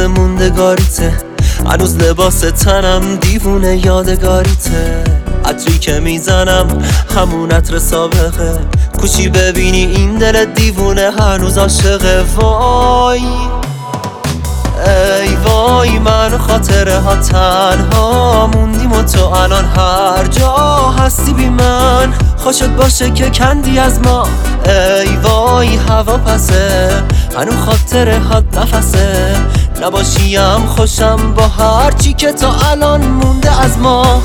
موندگاریته، هنوز لباس تنم دیوونه یادگاریته. عطری که میزنم همون عطر سابقه، کوچی ببینی این دل دیوونه هنوز عاشقه. وای ای وای من خاطره ها تنها موندیم و تو الان هر جا هستی بی من. خوشت باشه که کندی از ما، ای وای هوا پسه هنو خاطره ها نفسه. نباشیم خوشم با هر چی که تا الان مونده از ما.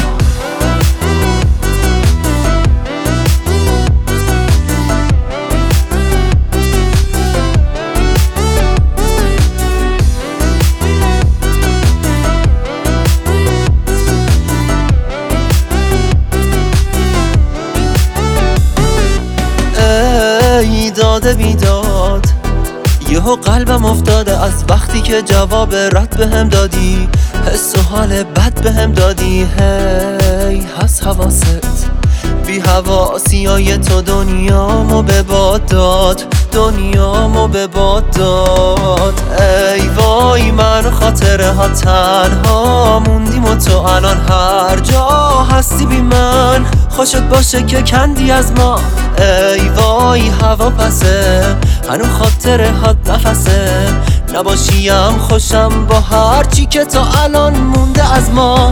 داده بیداد یهو قلبم افتاده از وقتی که جواب رد بهم دادی، حس و حال بد بهم دادی. هی هست حواست بی حواسیای تو دنیامو به باد داد، دنیامو به باد داد. ای وای من خاطره ها تنها موندیم و تو الان هر جا هستی بی من. خوشت باشه که کندی از ما، ای وای هوا پسه هنو خاطره ها نفسه. نباشیم خوشم با هر چی که تا الان مونده از ما.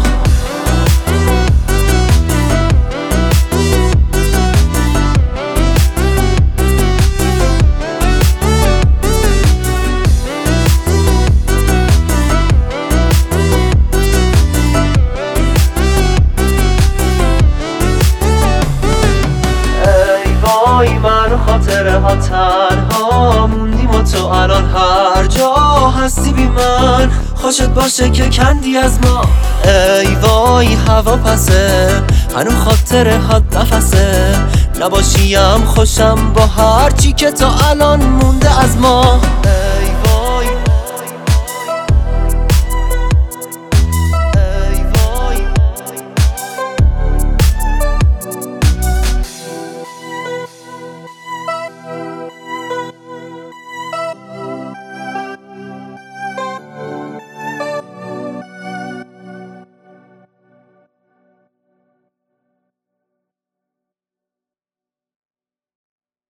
من خاطره ها تنها موندیم و تو الان هر جا هستی بی من. خوشت باشه که کندی از ما، ای وای هوا پسه هنو خاطره ها نفسه. نباشیم خوشم با هر چی که تا الان مونده از ما.